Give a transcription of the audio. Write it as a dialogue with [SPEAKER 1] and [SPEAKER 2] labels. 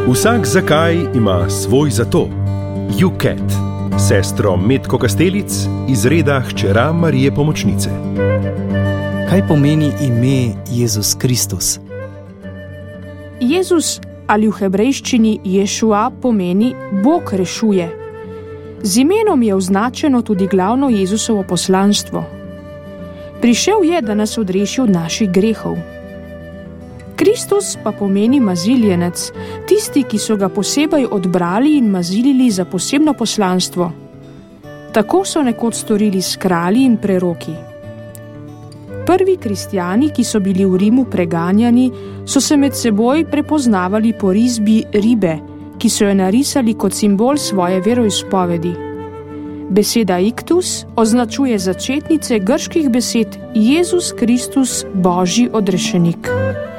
[SPEAKER 1] Vsak zakaj ima svoj zato. Juket, sestro Metko Kastelic iz reda hčera Marije Pomočnice.
[SPEAKER 2] Kaj pomeni ime Jezus Kristus?
[SPEAKER 3] Jezus ali v hebrejščini Ješua pomeni Bog rešuje. Z imenom je označeno tudi glavno Jezusovo poslanstvo. Prišel je, da nas odreši od naših grehov. Kristus pa pomeni maziljenec, tisti, ki so ga posebej odbrali in mazilili za posebno poslanstvo. Tako so nekoč storili s kralji in preroki. Prvi kristjani, ki so bili v Rimu preganjani, so se med seboj prepoznavali po risbi ribe, ki so jo narisali kot simbol svoje veroizpovedi. Beseda iktus označuje začetnice grških besed Jezus Kristus, Božji odrešenik.